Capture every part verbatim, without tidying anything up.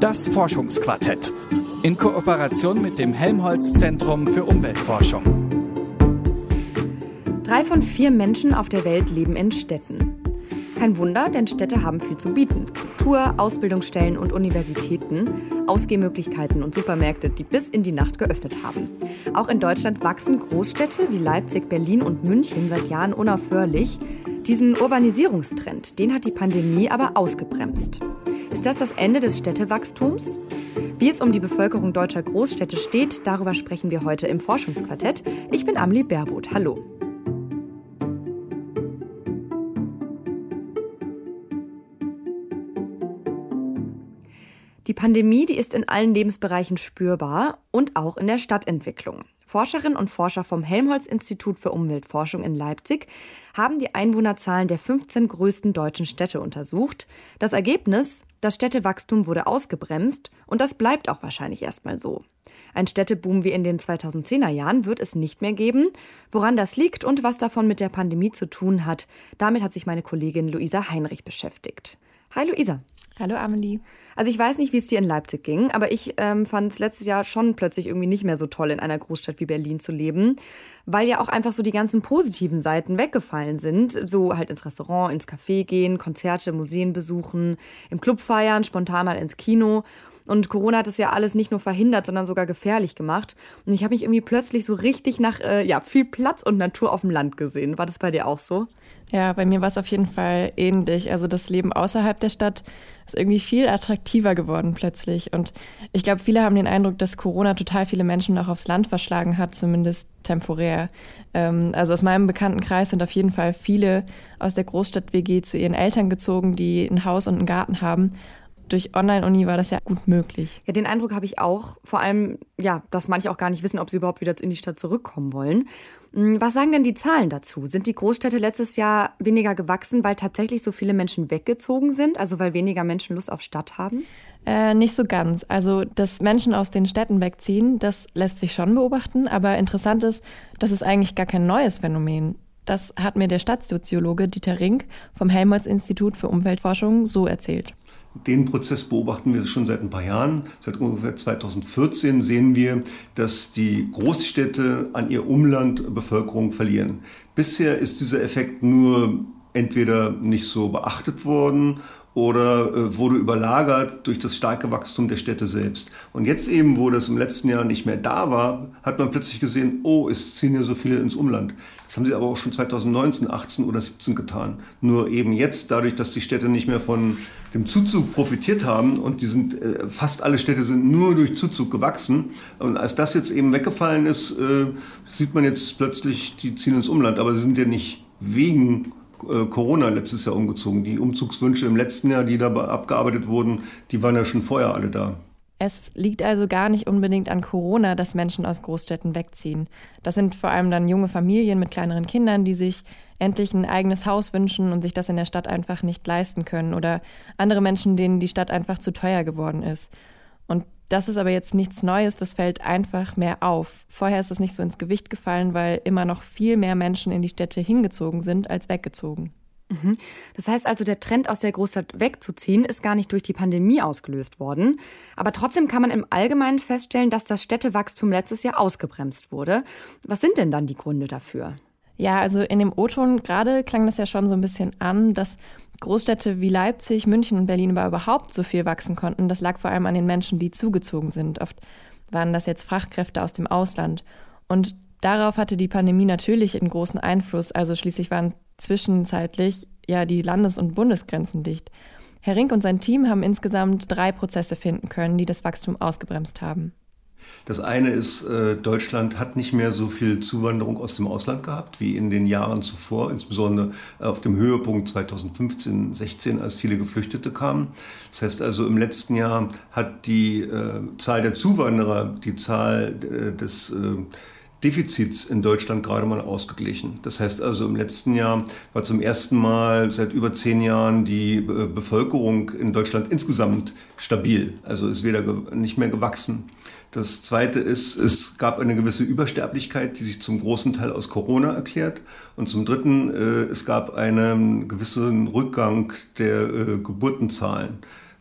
Das Forschungsquartett in Kooperation mit dem Helmholtz-Zentrum für Umweltforschung. Drei von vier Menschen auf der Welt leben in Städten. Kein Wunder, denn Städte haben viel zu bieten. Kultur, Ausbildungsstellen und Universitäten, Ausgehmöglichkeiten und Supermärkte, die bis in die Nacht geöffnet haben. Auch in Deutschland wachsen Großstädte wie Leipzig, Berlin und München seit Jahren unaufhörlich. Diesen Urbanisierungstrend, den hat die Pandemie aber ausgebremst. Ist das das Ende des Städtewachstums? Wie es um die Bevölkerung deutscher Großstädte steht, darüber sprechen wir heute im Forschungsquartett. Ich bin Amelie Baerboth. Hallo. Die Pandemie, die ist in allen Lebensbereichen spürbar und auch in der Stadtentwicklung. Forscherinnen und Forscher vom Helmholtz-Institut für Umweltforschung in Leipzig haben die Einwohnerzahlen der fünfzehn größten deutschen Städte untersucht. Das Ergebnis: Das Städtewachstum wurde ausgebremst und das bleibt auch wahrscheinlich erstmal so. Ein Städteboom wie in den zweitausendzehner Jahren wird es nicht mehr geben. Woran das liegt und was davon mit der Pandemie zu tun hat, damit hat sich meine Kollegin Luisa Heinrich beschäftigt. Hi Luisa. Hallo Amelie. Also ich weiß nicht, wie es dir in Leipzig ging, aber ich ähm, fand es letztes Jahr schon plötzlich irgendwie nicht mehr so toll, in einer Großstadt wie Berlin zu leben, weil ja auch einfach so die ganzen positiven Seiten weggefallen sind. So halt ins Restaurant, ins Café gehen, Konzerte, Museen besuchen, im Club feiern, spontan mal ins Kino. Und Corona hat es ja alles nicht nur verhindert, sondern sogar gefährlich gemacht. Und ich habe mich irgendwie plötzlich so richtig nach äh, ja, viel Platz und Natur auf dem Land gesehen. War das bei dir auch so? Ja, bei mir war es auf jeden Fall ähnlich. Also das Leben außerhalb der Stadt ist irgendwie viel attraktiver geworden plötzlich. Und ich glaube, viele haben den Eindruck, dass Corona total viele Menschen auch aufs Land verschlagen hat, zumindest temporär. Ähm, also aus meinem Bekanntenkreis sind auf jeden Fall viele aus der Großstadt-W G zu ihren Eltern gezogen, die ein Haus und einen Garten haben. Durch Online-Uni war das ja gut möglich. Ja, den Eindruck habe ich auch. Vor allem, ja, dass manche auch gar nicht wissen, ob sie überhaupt wieder in die Stadt zurückkommen wollen. Was sagen denn die Zahlen dazu? Sind die Großstädte letztes Jahr weniger gewachsen, weil tatsächlich so viele Menschen weggezogen sind? Also weil weniger Menschen Lust auf Stadt haben? Äh, nicht so ganz. Also, dass Menschen aus den Städten wegziehen, das lässt sich schon beobachten. Aber interessant ist, das ist eigentlich gar kein neues Phänomen. Das hat mir der Stadtsoziologe Dieter Rink vom Helmholtz-Institut für Umweltforschung so erzählt. Den Prozess beobachten wir schon seit ein paar Jahren. Seit ungefähr zweitausendvierzehn sehen wir, dass die Großstädte an ihr Umland Bevölkerung verlieren. Bisher ist dieser Effekt nur entweder nicht so beachtet worden oder äh, wurde überlagert durch das starke Wachstum der Städte selbst. Und jetzt eben, wo das im letzten Jahr nicht mehr da war, hat man plötzlich gesehen, oh, es ziehen ja so viele ins Umland. Das haben sie aber auch schon zweitausendneunzehn, achtzehn oder siebzehn getan. Nur eben jetzt, dadurch, dass die Städte nicht mehr von dem Zuzug profitiert haben und die sind, äh, fast alle Städte sind nur durch Zuzug gewachsen. Und als das jetzt eben weggefallen ist, äh, sieht man jetzt plötzlich, die ziehen ins Umland. Aber sie sind ja nicht wegen Corona letztes Jahr umgezogen. Die Umzugswünsche im letzten Jahr, die da abgearbeitet wurden, die waren ja schon vorher alle da. Es liegt also gar nicht unbedingt an Corona, dass Menschen aus Großstädten wegziehen. Das sind vor allem dann junge Familien mit kleineren Kindern, die sich endlich ein eigenes Haus wünschen und sich das in der Stadt einfach nicht leisten können. Oder andere Menschen, denen die Stadt einfach zu teuer geworden ist. Und das ist aber jetzt nichts Neues, das fällt einfach mehr auf. Vorher ist das nicht so ins Gewicht gefallen, weil immer noch viel mehr Menschen in die Städte hingezogen sind als weggezogen. Mhm. Das heißt also, der Trend aus der Großstadt wegzuziehen ist gar nicht durch die Pandemie ausgelöst worden. Aber trotzdem kann man im Allgemeinen feststellen, dass das Städtewachstum letztes Jahr ausgebremst wurde. Was sind denn dann die Gründe dafür? Ja, also in dem O-Ton gerade klang das ja schon so ein bisschen an, dass Großstädte wie Leipzig, München und Berlin aber überhaupt so viel wachsen konnten. Das lag vor allem an den Menschen, die zugezogen sind. Oft waren das jetzt Fachkräfte aus dem Ausland. Und darauf hatte die Pandemie natürlich einen großen Einfluss. Also schließlich waren zwischenzeitlich ja die Landes- und Bundesgrenzen dicht. Herr Rink und sein Team haben insgesamt drei Prozesse finden können, die das Wachstum ausgebremst haben. Das eine ist, Deutschland hat nicht mehr so viel Zuwanderung aus dem Ausland gehabt wie in den Jahren zuvor, insbesondere auf dem Höhepunkt zweitausendfünfzehn, sechzehn, als viele Geflüchtete kamen. Das heißt also, im letzten Jahr hat die äh, Zahl der Zuwanderer die Zahl äh, des äh, Defizits in Deutschland gerade mal ausgeglichen. Das heißt also, im letzten Jahr war zum ersten Mal seit über zehn Jahren die äh, Bevölkerung in Deutschland insgesamt stabil, also ist weder ge- nicht mehr gewachsen. Das Zweite ist, es gab eine gewisse Übersterblichkeit, die sich zum großen Teil aus Corona erklärt. Und zum Dritten, äh, es gab einen gewissen Rückgang der äh, Geburtenzahlen.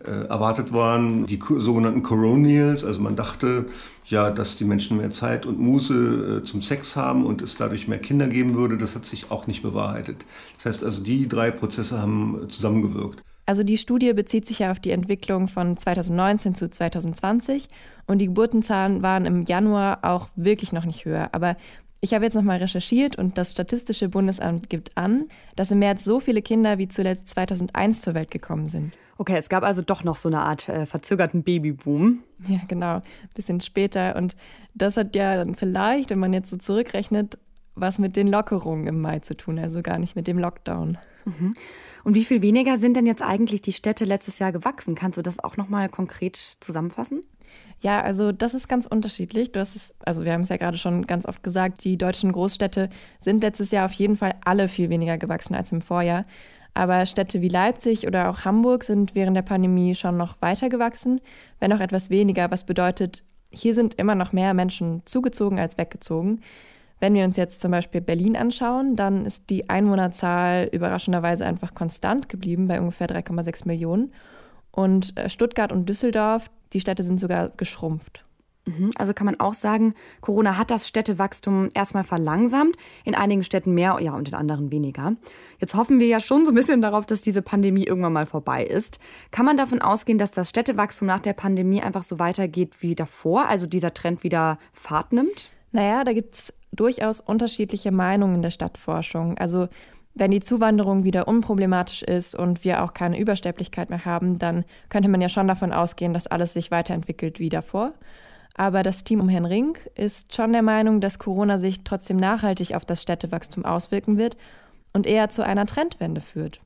äh, erwartet waren. Die sogenannten Coronials, also man dachte ja, dass die Menschen mehr Zeit und Muße äh, zum Sex haben und es dadurch mehr Kinder geben würde. Das hat sich auch nicht bewahrheitet. Das heißt also, die drei Prozesse haben zusammengewirkt. Also die Studie bezieht sich ja auf die Entwicklung von zweitausendneunzehn zu zweitausendzwanzig und die Geburtenzahlen waren im Januar auch wirklich noch nicht höher. Aber ich habe jetzt nochmal recherchiert und das Statistische Bundesamt gibt an, dass im März so viele Kinder wie zuletzt zweitausendeins zur Welt gekommen sind. Okay, es gab also doch noch so eine Art äh, verzögerten Babyboom. Ja, genau, ein bisschen später. Und das hat ja dann vielleicht, wenn man jetzt so zurückrechnet, was mit den Lockerungen im Mai zu tun, also gar nicht mit dem Lockdown. Mhm. Und wie viel weniger sind denn jetzt eigentlich die Städte letztes Jahr gewachsen? Kannst du das auch nochmal konkret zusammenfassen? Ja, also das ist ganz unterschiedlich. Du hast es, also wir haben es ja gerade schon ganz oft gesagt, die deutschen Großstädte sind letztes Jahr auf jeden Fall alle viel weniger gewachsen als im Vorjahr. Aber Städte wie Leipzig oder auch Hamburg sind während der Pandemie schon noch weiter gewachsen, wenn auch etwas weniger, was bedeutet, hier sind immer noch mehr Menschen zugezogen als weggezogen. Wenn wir uns jetzt zum Beispiel Berlin anschauen, dann ist die Einwohnerzahl überraschenderweise einfach konstant geblieben bei ungefähr drei Komma sechs Millionen. Und Stuttgart und Düsseldorf, die Städte sind sogar geschrumpft. Also kann man auch sagen, Corona hat das Städtewachstum erstmal verlangsamt, in einigen Städten mehr, ja, und in anderen weniger. Jetzt hoffen wir ja schon so ein bisschen darauf, dass diese Pandemie irgendwann mal vorbei ist. Kann man davon ausgehen, dass das Städtewachstum nach der Pandemie einfach so weitergeht wie davor, also dieser Trend wieder Fahrt nimmt? Naja, da gibt es durchaus unterschiedliche Meinungen in der Stadtforschung. Also wenn die Zuwanderung wieder unproblematisch ist und wir auch keine Übersterblichkeit mehr haben, dann könnte man ja schon davon ausgehen, dass alles sich weiterentwickelt wie davor. Aber das Team um Herrn Rink ist schon der Meinung, dass Corona sich trotzdem nachhaltig auf das Städtewachstum auswirken wird und eher zu einer Trendwende führt.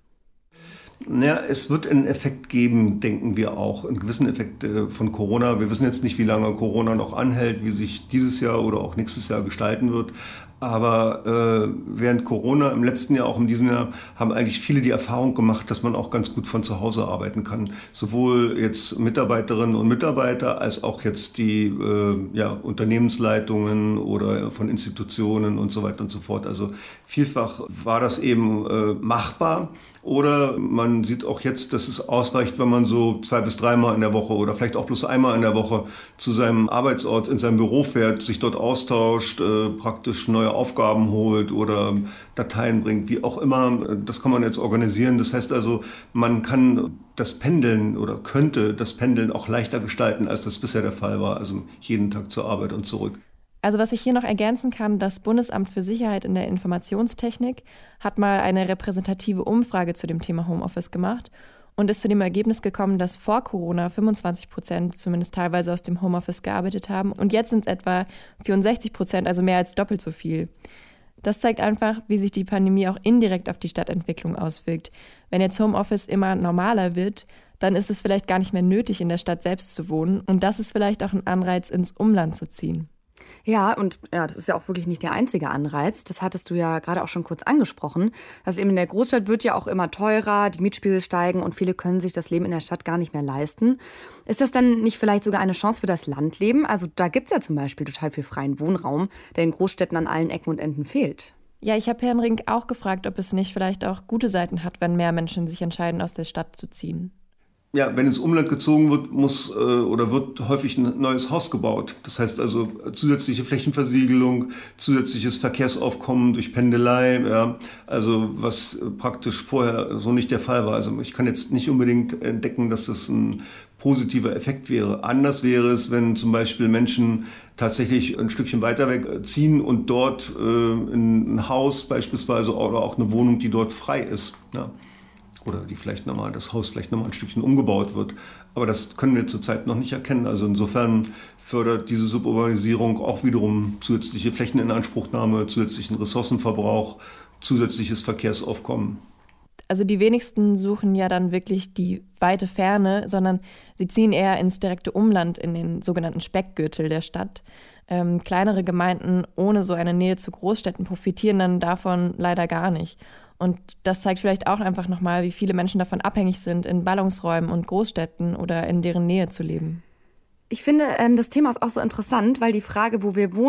Ja, es wird einen Effekt geben, denken wir auch, einen gewissen Effekt von Corona. Wir wissen jetzt nicht, wie lange Corona noch anhält, wie sich dieses Jahr oder auch nächstes Jahr gestalten wird. Aber äh, während Corona im letzten Jahr, auch in diesem Jahr, haben eigentlich viele die Erfahrung gemacht, dass man auch ganz gut von zu Hause arbeiten kann. Sowohl jetzt Mitarbeiterinnen und Mitarbeiter als auch jetzt die äh, ja, Unternehmensleitungen oder von Institutionen und so weiter und so fort. Also vielfach war das eben äh, machbar. Oder man sieht auch jetzt, dass es ausreicht, wenn man so zwei bis dreimal in der Woche oder vielleicht auch bloß einmal in der Woche zu seinem Arbeitsort, in sein Büro fährt, sich dort austauscht, äh, praktisch neue Aufgaben holt oder Dateien bringt, wie auch immer. Das kann man jetzt organisieren. Das heißt also, man kann das Pendeln oder könnte das Pendeln auch leichter gestalten, als das bisher der Fall war. Also jeden Tag zur Arbeit und zurück. Also was ich hier noch ergänzen kann, das Bundesamt für Sicherheit in der Informationstechnik hat mal eine repräsentative Umfrage zu dem Thema Homeoffice gemacht und ist zu dem Ergebnis gekommen, dass vor Corona fünfundzwanzig Prozent zumindest teilweise aus dem Homeoffice gearbeitet haben und jetzt sind es etwa vierundsechzig Prozent, also mehr als doppelt so viel. Das zeigt einfach, wie sich die Pandemie auch indirekt auf die Stadtentwicklung auswirkt. Wenn jetzt Homeoffice immer normaler wird, dann ist es vielleicht gar nicht mehr nötig, in der Stadt selbst zu wohnen und das ist vielleicht auch ein Anreiz, ins Umland zu ziehen. Ja, und ja, das ist ja auch wirklich nicht der einzige Anreiz. Das hattest du ja gerade auch schon kurz angesprochen. Also eben in der Großstadt wird ja auch immer teurer, die Mietspiegel steigen und viele können sich das Leben in der Stadt gar nicht mehr leisten. Ist das dann nicht vielleicht sogar eine Chance für das Landleben? Also da gibt es ja zum Beispiel total viel freien Wohnraum, der in Großstädten an allen Ecken und Enden fehlt. Ja, ich habe Herrn Rink auch gefragt, ob es nicht vielleicht auch gute Seiten hat, wenn mehr Menschen sich entscheiden, aus der Stadt zu ziehen. Ja, wenn ins Umland gezogen wird, muss äh, oder wird häufig ein neues Haus gebaut. Das heißt also zusätzliche Flächenversiegelung, zusätzliches Verkehrsaufkommen durch Pendelei, ja, also was praktisch vorher so nicht der Fall war. Also ich kann jetzt nicht unbedingt entdecken, dass das ein positiver Effekt wäre. Anders wäre es, wenn zum Beispiel Menschen tatsächlich ein Stückchen weiter weg ziehen und dort äh, in ein Haus beispielsweise oder auch eine Wohnung, die dort frei ist, ja. Oder die vielleicht nochmal, das Haus vielleicht nochmal ein Stückchen umgebaut wird. Aber das können wir zurzeit noch nicht erkennen. Also insofern fördert diese Suburbanisierung auch wiederum zusätzliche Flächeninanspruchnahme, zusätzlichen Ressourcenverbrauch, zusätzliches Verkehrsaufkommen. Also die wenigsten suchen ja dann wirklich die weite Ferne, sondern sie ziehen eher ins direkte Umland, in den sogenannten Speckgürtel der Stadt. Ähm, kleinere Gemeinden ohne so eine Nähe zu Großstädten profitieren dann davon leider gar nicht. Und das zeigt vielleicht auch einfach nochmal, wie viele Menschen davon abhängig sind, in Ballungsräumen und Großstädten oder in deren Nähe zu leben. Ich finde, das Thema ist auch so interessant, weil die Frage, wo wir wohnen,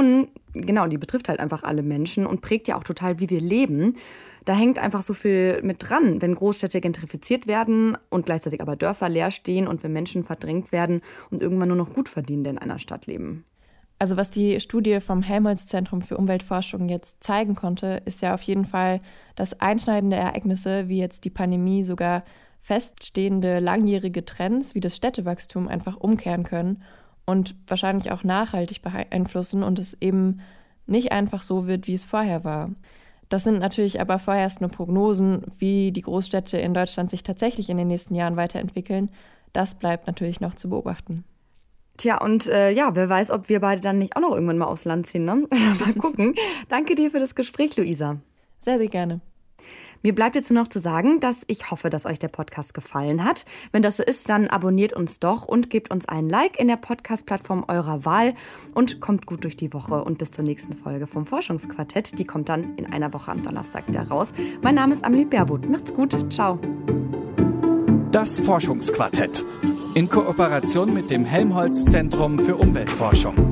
genau, die betrifft halt einfach alle Menschen und prägt ja auch total, wie wir leben. Da hängt einfach so viel mit dran, wenn Großstädte gentrifiziert werden und gleichzeitig aber Dörfer leer stehen und wenn Menschen verdrängt werden und irgendwann nur noch Gutverdienende in einer Stadt leben. Also was die Studie vom Helmholtz-Zentrum für Umweltforschung jetzt zeigen konnte, ist ja auf jeden Fall, dass einschneidende Ereignisse wie jetzt die Pandemie sogar feststehende langjährige Trends wie das Städtewachstum einfach umkehren können und wahrscheinlich auch nachhaltig beeinflussen und es eben nicht einfach so wird, wie es vorher war. Das sind natürlich aber vorerst nur Prognosen, wie die Großstädte in Deutschland sich tatsächlich in den nächsten Jahren weiterentwickeln. Das bleibt natürlich noch zu beobachten. Tja, und äh, ja, wer weiß, ob wir beide dann nicht auch noch irgendwann mal aufs Land ziehen, ne? Mal gucken. Danke dir für das Gespräch, Luisa. Sehr, sehr gerne. Mir bleibt jetzt nur noch zu sagen, dass ich hoffe, dass euch der Podcast gefallen hat. Wenn das so ist, dann abonniert uns doch und gebt uns einen Like in der Podcast-Plattform eurer Wahl und kommt gut durch die Woche und bis zur nächsten Folge vom Forschungsquartett. Die kommt dann in einer Woche am Donnerstag wieder raus. Mein Name ist Amelie Baerbuth. Macht's gut. Ciao. Das Forschungsquartett in Kooperation mit dem Helmholtz Zentrum für Umweltforschung.